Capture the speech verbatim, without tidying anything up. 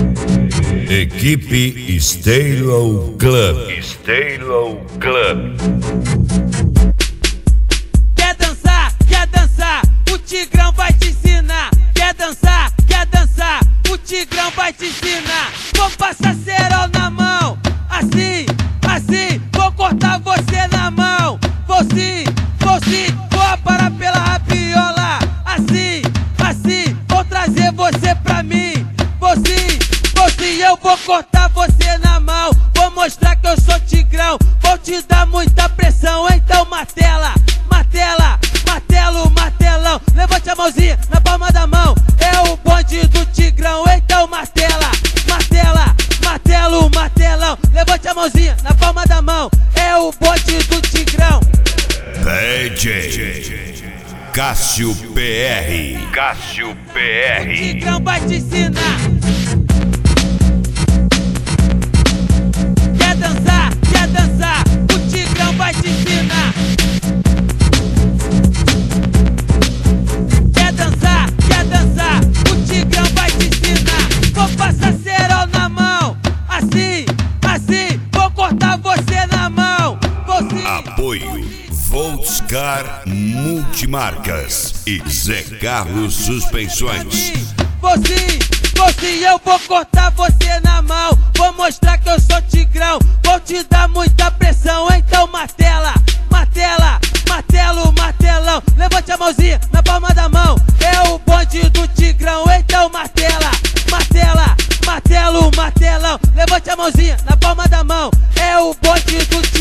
Equipe Stereo Club. Stereo Club. Quer dançar, quer dançar, o Tigrão vai te ensinar. Quer dançar, quer dançar, o Tigrão vai te ensinar. Vou passar cerol na mão, assim, assim, vou cortar você na mão. Vou sim, vou sim, vou parar pela rabiola. Assim, assim, vou trazer você pra mim. Vou sim, vou sim, eu vou cortar você na mão. Vou mostrar que eu sou Tigrão, vou te dar muita pressão. Então martela, martela, martelo, martelão. Levante a mãozinha na palma da mão, é o bonde do Tigrão. Então martela, martela, martelo, martelão. Levante a mãozinha na palma da mão, é o bonde do Tigrão. D J Cássio P R. Cássio P R. O Tigrão vai te ensinar. Quer dançar, quer dançar, o Tigrão vai te ensinar. Quer dançar, quer dançar, o Tigrão vai te ensinar. Vou passar cerol na mão, assim, assim, vou cortar você na mão. Você... Apoio Voltscar Multimarcas e Zé Carlos Suspensões. Você, você, eu vou cortar você na mão. Vou mostrar que eu sou Tigrão, vou te dar muita pressão. Então martela, martela, martelo, martelão. Levante a mãozinha na palma da mão, é o bonde do Tigrão. Então martela, martela, martelo, martelão. Levante a mãozinha na palma da mão, é o bonde do Tigrão.